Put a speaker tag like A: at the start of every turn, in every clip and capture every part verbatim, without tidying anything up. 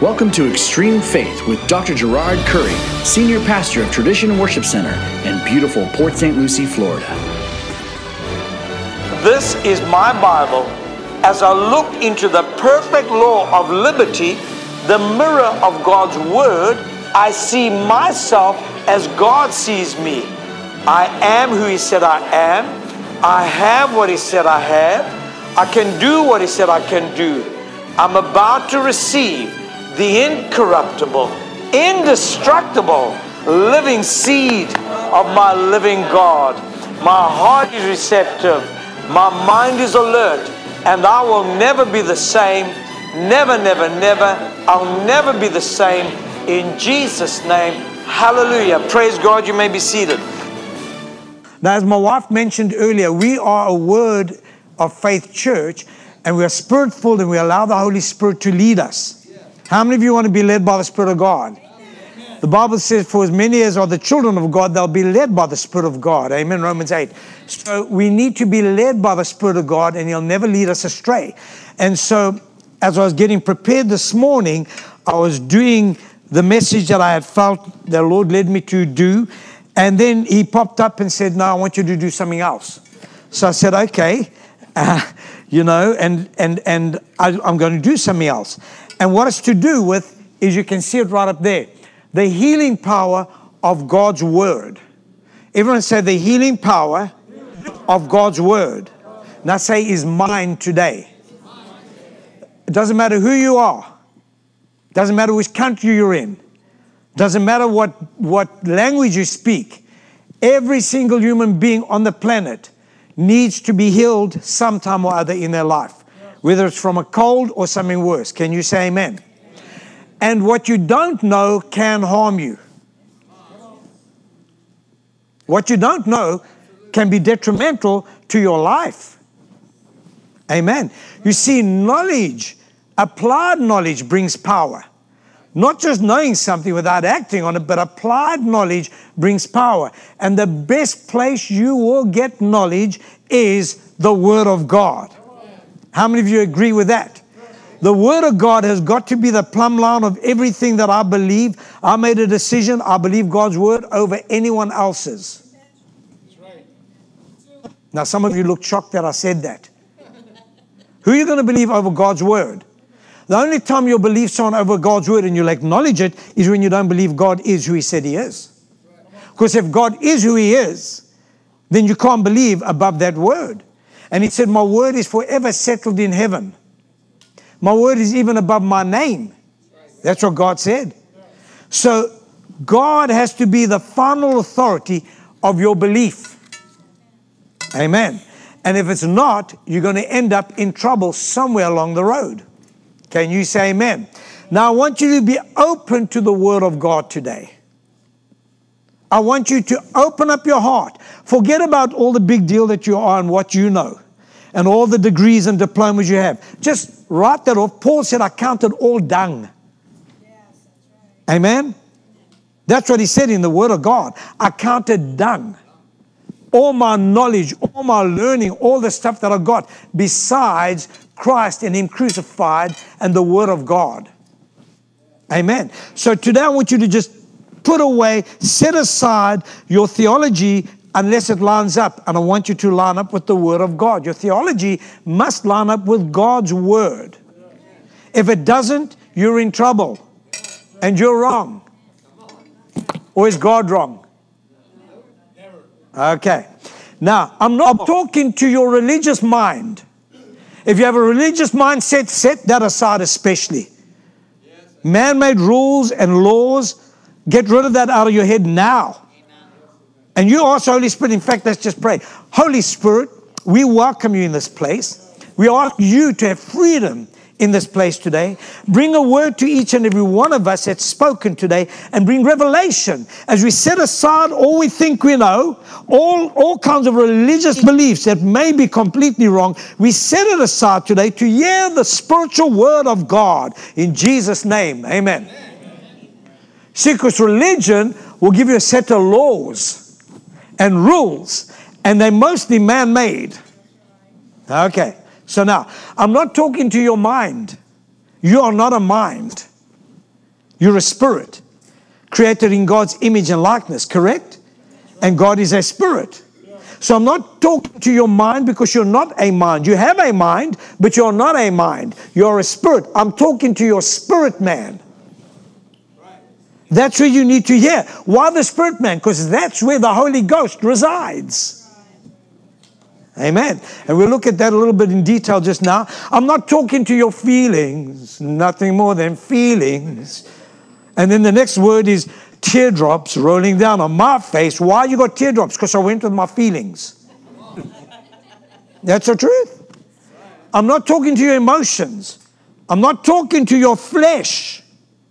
A: Welcome to Extreme Faith with Doctor Gerard Curry, Senior Pastor of Tradition Worship Center in beautiful Port Saint Lucie, Florida.
B: This is my Bible. As I look into the perfect law of liberty, the mirror of God's Word, I see myself as God sees me. I am who He said I am. I have what He said I have. I can do what He said I can do. I'm about to receive the incorruptible, indestructible, living seed of my living God. My heart is receptive. My mind is alert. And I will never be the same. Never, never, never. I'll never be the same. In Jesus' name, hallelujah. Praise God. You may be seated.
C: Now, as my wife mentioned earlier, we are a Word of Faith church, and we are Spirit-filled, and we allow the Holy Spirit to lead us. How many of you want to be led by the Spirit of God? Amen. The Bible says, for as many as are the children of God, they'll be led by the Spirit of God. Amen, Romans eight. So we need to be led by the Spirit of God, and He'll never lead us astray. And so as I was getting prepared this morning, I was doing the message that I had felt the Lord led me to do. And then He popped up and said, no, I want you to do something else. So I said, okay, uh, you know, and, and, and I, I'm going to do something else. And what it's to do with is, you can see it right up there, the healing power of God's Word. Everyone say the healing power of God's Word. Now say, is mine today. It doesn't matter who you are. It doesn't matter which country you're in. It doesn't matter what, what language you speak. Every single human being on the planet needs to be healed sometime or other in their life. Whether it's from a cold or something worse. Can you say amen? And what you don't know can harm you. What you don't know can be detrimental to your life. Amen. You see, knowledge, applied knowledge brings power. Not just knowing something without acting on it, but applied knowledge brings power. And the best place you will get knowledge is the Word of God. How many of you agree with that? The Word of God has got to be the plumb line of everything that I believe. I made a decision. I believe God's Word over anyone else's. Now, some of you look shocked that I said that. Who are you going to believe over God's Word? The only time you'll believe someone over God's Word and you'll acknowledge it is when you don't believe God is who He said He is. Because if God is who He is, then you can't believe above that Word. And He said, my Word is forever settled in heaven. My Word is even above my name. That's what God said. So God has to be the final authority of your belief. Amen. And if it's not, you're going to end up in trouble somewhere along the road. Can you say amen? Now I want you to be open to the Word of God today. I want you to open up your heart. Forget about all the big deal that you are and what you know and all the degrees and diplomas you have. Just write that off. Paul said, I counted all dung. Yes, that's right. Amen? That's what he said in the Word of God. I counted dung. All my knowledge, all my learning, all the stuff that I got besides Christ and Him crucified and the Word of God. Amen. So today I want you to just put away, set aside your theology unless it lines up. And I want you to line up with the Word of God. Your theology must line up with God's Word. If it doesn't, you're in trouble. And you're wrong. Or is God wrong? Okay. Now, I'm not talking to your religious mind. If you have a religious mindset, set that aside especially. Man-made rules and laws, get rid of that out of your head now. And you ask Holy Spirit, in fact, let's just pray. Holy Spirit, we welcome you in this place. We ask you to have freedom in this place today. Bring a word to each and every one of us that's spoken today, and bring revelation as we set aside all we think we know, all, all kinds of religious beliefs that may be completely wrong. We set it aside today to hear the spiritual Word of God in Jesus' name. Amen. See, because religion will give you a set of laws and rules, and they're mostly man-made. Okay. So now, I'm not talking to your mind. You are not a mind. You're a spirit, created in God's image and likeness, correct? And God is a spirit. So I'm not talking to your mind because you're not a mind. You have a mind, but you're not a mind. You're a spirit. I'm talking to your spirit man. That's where you need to hear. Why the spirit man? Because that's where the Holy Ghost resides. Amen. And we'll look at that a little bit in detail just now. I'm not talking to your feelings. Nothing more than feelings. And then the next word is teardrops rolling down on my face. Why you got teardrops? Because I went with my feelings. That's the truth. I'm not talking to your emotions. I'm not talking to your flesh.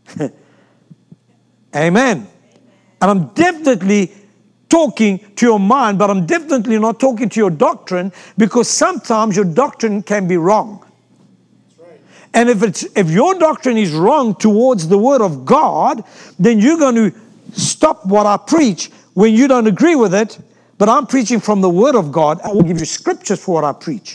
C: Amen. And I'm definitely talking to your mind, but I'm definitely not talking to your doctrine, because sometimes your doctrine can be wrong. And if it's if your doctrine is wrong towards the Word of God, then you're going to stop what I preach when you don't agree with it. But I'm preaching from the Word of God. I will give you scriptures for what I preach.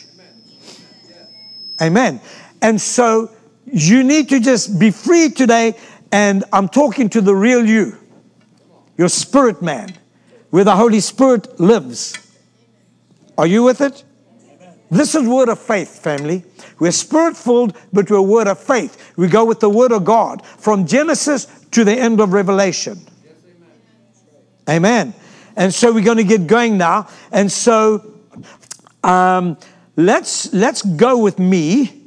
C: Amen. And so you need to just be free today. And I'm talking to the real you, your spirit man, where the Holy Spirit lives. Are you with it? This is word of faith, family. We're spirit-filled, but we're word of faith. We go with the Word of God from Genesis to the end of Revelation. Amen. And so we're going to get going now. And so um, let's let's go with me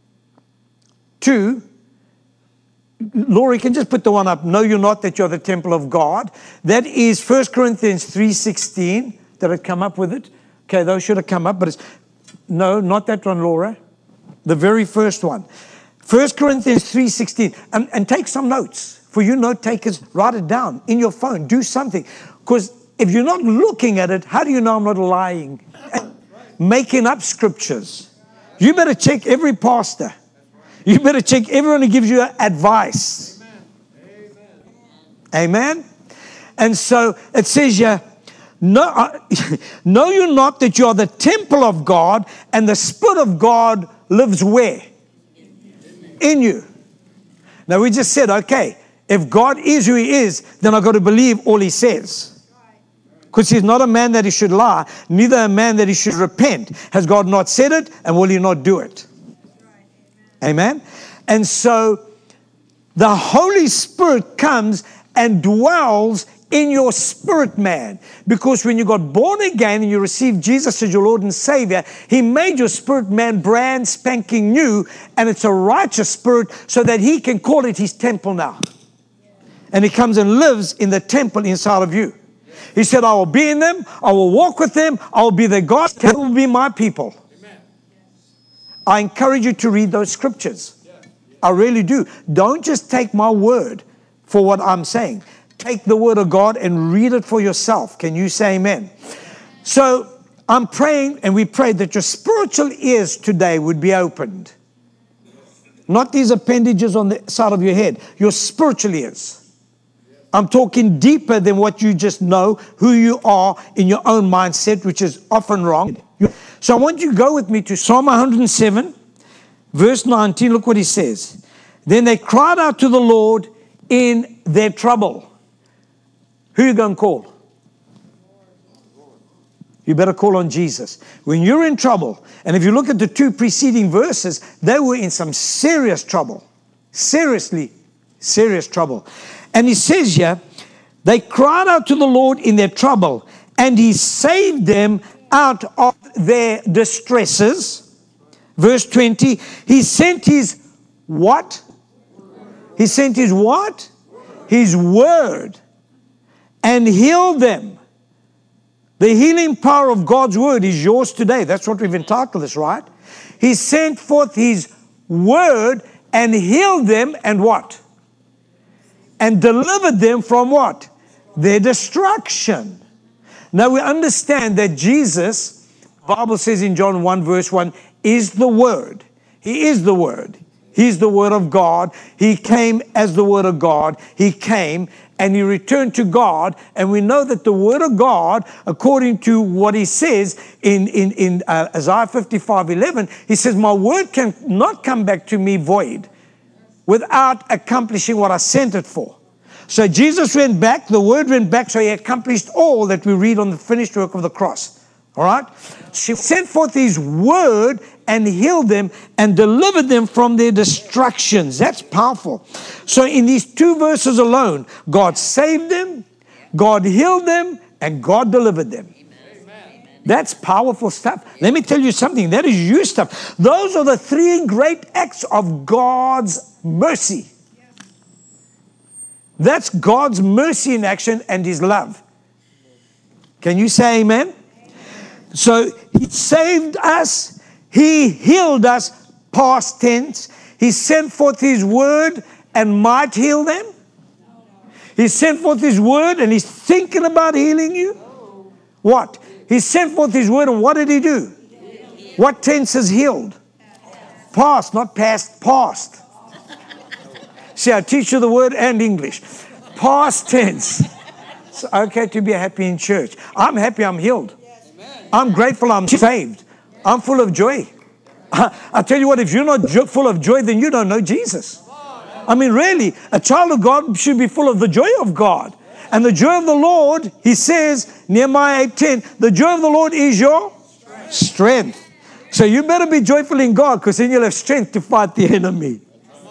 C: to, Laurie, can just put the one up. Know you not that you're the temple of God. That is First Corinthians three sixteen. Did it come up with it? Okay, those should have come up, but it's no, not that one, Laura. The very first one. First Corinthians three sixteen. And, and take some notes. For you note takers, write it down in your phone. Do something. Because if you're not looking at it, how do you know I'm not lying? Making up scriptures. You better check every pastor. You better check everyone who gives you advice. Amen. Amen. And so it says here, no, uh, know you not that you are the temple of God, and the Spirit of God lives where? In you. Now we just said, okay, if God is who He is, then I've got to believe all He says. Because He's not a man that He should lie, neither a man that He should repent. Has God not said it, and will He not do it? Amen. And so the Holy Spirit comes and dwells in your spirit man. Because when you got born again and you received Jesus as your Lord and Savior, He made your spirit man brand spanking new, and it's a righteous spirit so that He can call it His temple now. And He comes and lives in the temple inside of you. He said, I will be in them, I will walk with them, I will be their God, they will be my people. I encourage you to read those scriptures. I really do. Don't just take my word for what I'm saying. Take the Word of God and read it for yourself. Can you say amen? So I'm praying, and we prayed that your spiritual ears today would be opened. Not these appendages on the side of your head. Your spiritual ears. I'm talking deeper than what you just know, who you are in your own mindset, which is often wrong. So I want you to go with me to Psalm one hundred seven, verse nineteen. Look what he says. Then they cried out to the Lord in their trouble. Who are you going to call? You better call on Jesus. When you're in trouble, and if you look at the two preceding verses, they were in some serious trouble. Seriously, serious trouble. And he says here, they cried out to the Lord in their trouble, and He saved them out of their distresses. Verse twenty, He sent His what? He sent His what? His word, and healed them. The healing power of God's word is yours today. That's what we've entitled this, right? He sent forth His word and healed them, and what? And delivered them from what? Their destruction. Now we understand that Jesus, the Bible says in John one verse one, is the Word. He is the Word. He's the Word of God. He came as the Word of God. He came and He returned to God. And we know that the Word of God, according to what He says in, in, in uh, Isaiah fifty-five eleven, He says, my word can not come back to me void. without accomplishing what I sent it for. So Jesus went back, the word went back, so he accomplished all that we read on the finished work of the cross. All right? She sent forth his word and healed them and delivered them from their destructions. That's powerful. So in these two verses alone, God saved them, God healed them, and God delivered them. That's powerful stuff. Let me tell you something. That is you stuff. Those are the three great acts of God's mercy. That's God's mercy in action and his love. Can you say amen? So he saved us. He healed us, past tense. He sent forth his word and might heal them. He sent forth his word and he's thinking about healing you. What? He sent forth his word and what did he do? What tense is healed? Past, not past, past. See, I teach you the word and English. Past tense. It's okay to be happy in church. I'm happy I'm healed. I'm grateful I'm saved. I'm full of joy. I tell you what, if you're not jo- full of joy, then you don't know Jesus. I mean, really, a child of God should be full of the joy of God. And the joy of the Lord, he says, Nehemiah eight ten, the joy of the Lord is your strength. strength. So you better be joyful in God, because then you'll have strength to fight the enemy.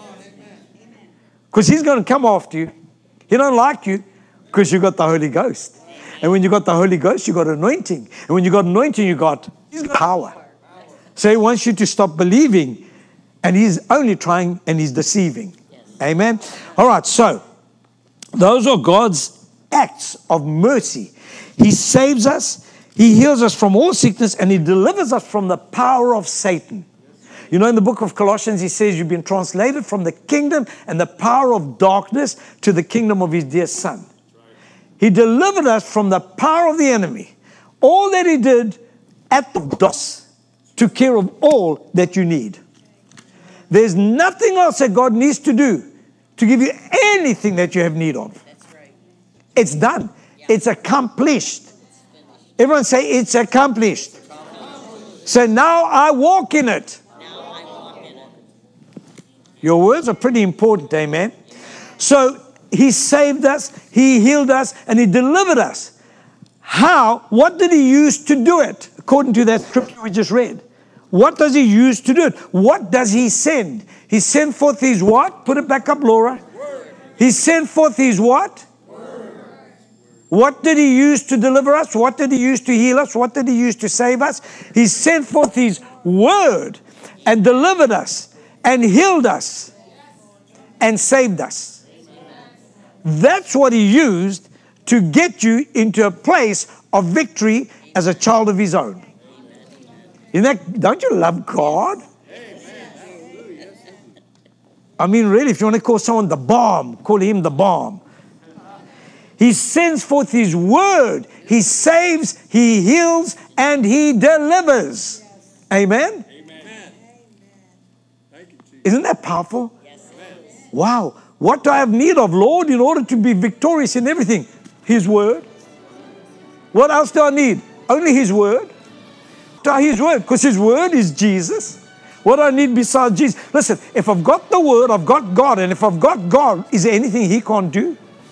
C: Because he's going to come after you. He don't like you because you got the Holy Ghost. And when you got the Holy Ghost, you got anointing. And when you got anointing, you got power. So he wants you to stop believing. And he's only trying and he's deceiving. Amen. All right. So those are God's acts of mercy. He saves us. He heals us from all sickness. And he delivers us from the power of Satan. You know, in the book of Colossians, he says you've been translated from the kingdom and the power of darkness to the kingdom of his dear Son. He delivered us from the power of the enemy. All that he did at the cross took care of all that you need. There's nothing else that God needs to do to give you anything that you have need of.
D: That's right.
C: It's done. Yeah. It's accomplished. It's Everyone say, it's accomplished. accomplished. So now I walk in it.
D: Now I walk in it.
C: Your words are pretty important, amen? So he saved us, he healed us, and he delivered us. How? What did he use to do it? According to that scripture we just read. What does he use to do it? What does he send? He sent forth his what? Put it back up, Laura. Word. He sent forth his what? Word. What did he use to deliver us? What did he use to heal us? What did he use to save us? He sent forth his word and delivered us and healed us and saved us. That's what he used to get you into a place of victory as a child of his own. Isn't that, don't you love God? I mean, really, if you want to call someone the bomb, call him the bomb. He sends forth his word. He saves, he heals, and he delivers. Amen? Amen. Isn't that powerful? Wow. What do I have need of, Lord, in order to be victorious in everything? His word. What else do I need? Only his word. His word, because his word is Jesus. What do I need besides Jesus? Listen, if I've got the word, I've got God. And if I've got God, is there anything he can't do?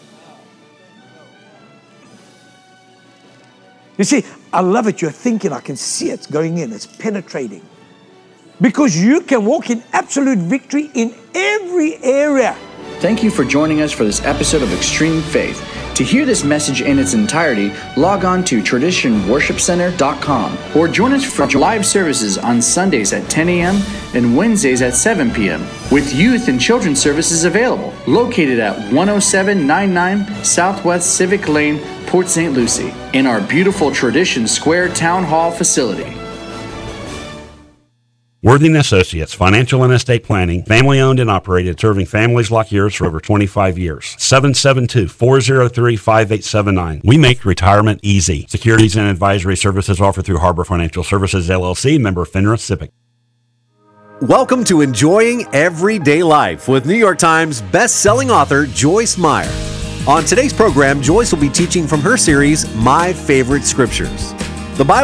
C: You see, I love it. You're thinking, I can see it's going in. It's penetrating. Because you can walk in absolute victory in every area.
A: Thank you for joining us for this episode of Extreme Faith. To hear this message in its entirety, log on to tradition worship center dot com or join us for live services on Sundays at ten a.m. and Wednesdays at seven p.m. with youth and children's services available, located at one oh seven ninety-nine Southwest Civic Lane, Port Saint Lucie, in our beautiful Tradition Square Town Hall facility.
E: Worthing Associates, Financial and Estate Planning, family owned and operated, serving families like yours for over twenty-five years. seven seven two, four oh three, five eight seven nine. We make retirement easy. Securities and advisory services offered through Harbor Financial Services, L L C, member FINRA SIPC.
F: Welcome to Enjoying Everyday Life with New York Times best-selling author Joyce Meyer. On today's program, Joyce will be teaching from her series, My Favorite Scriptures. The Bible